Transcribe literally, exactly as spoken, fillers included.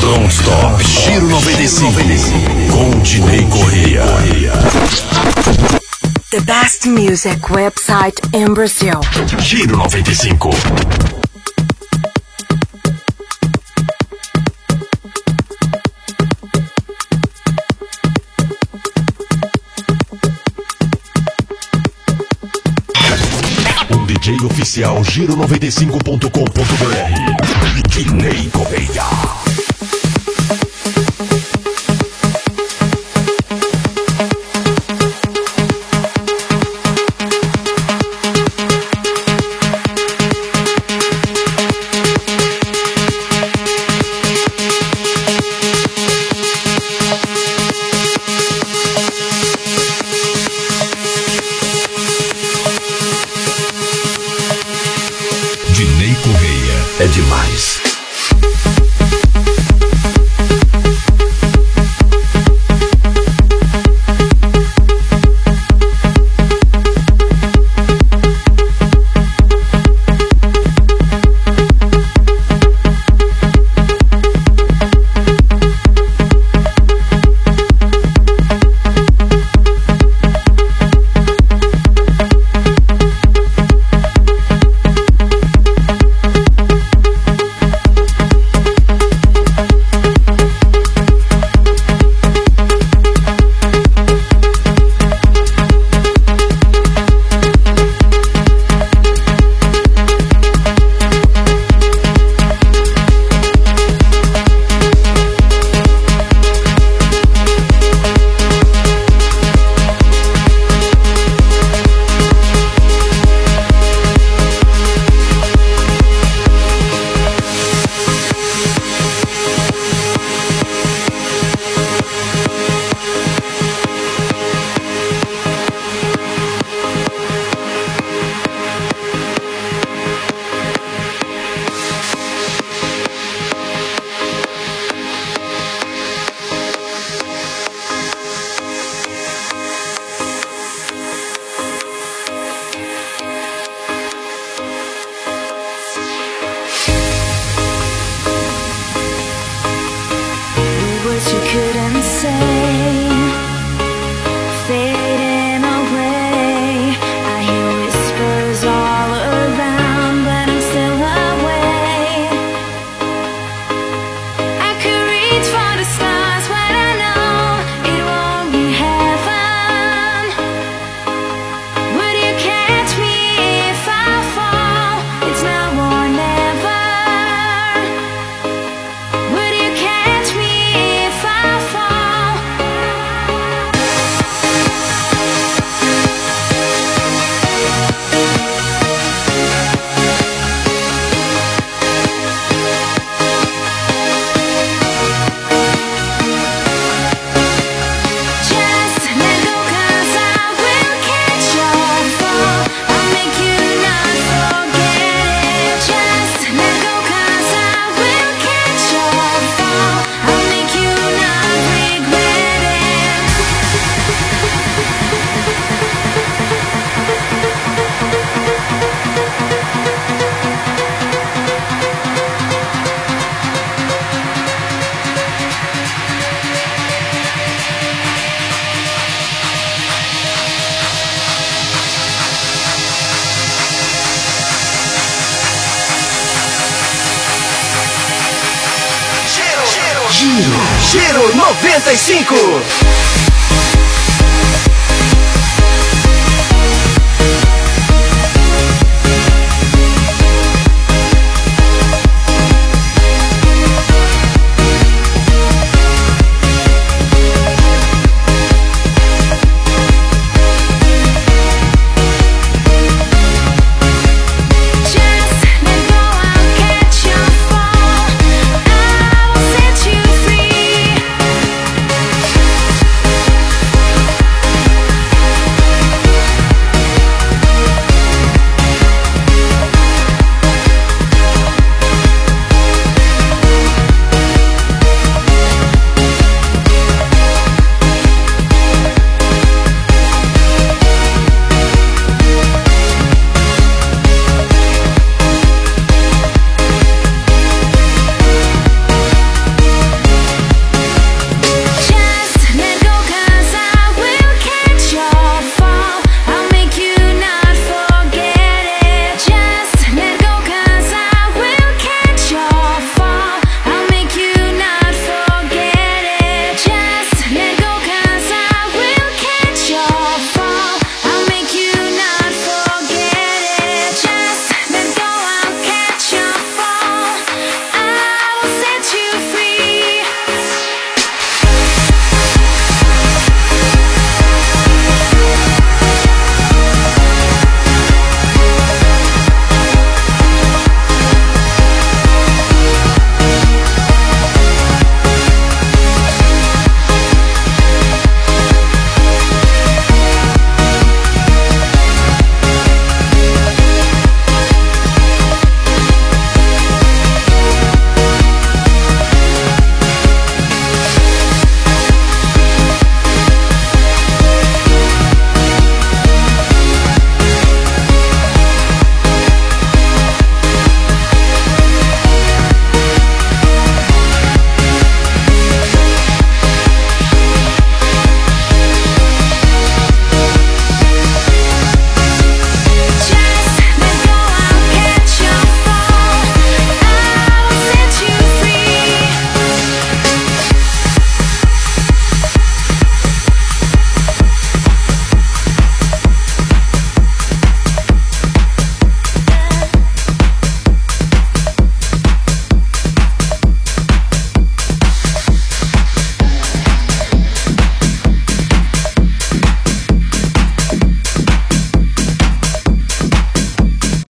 Don't Stop. Giro noventa e cinco. Com Dinei Correia. The best music website in Brazil. Giro noventa e cinco. Um D J oficial giro noventa e cinco ponto com ponto b r. Dinei Correia. Dinei Correia é demais. You couldn't say, fading away. I hear whispers all around, but I'm still away. I could reach for the stars, but I know it won't be heaven. Would you catch me if I fall? It's now or never. Would you catch me? Giro noventa e cinco.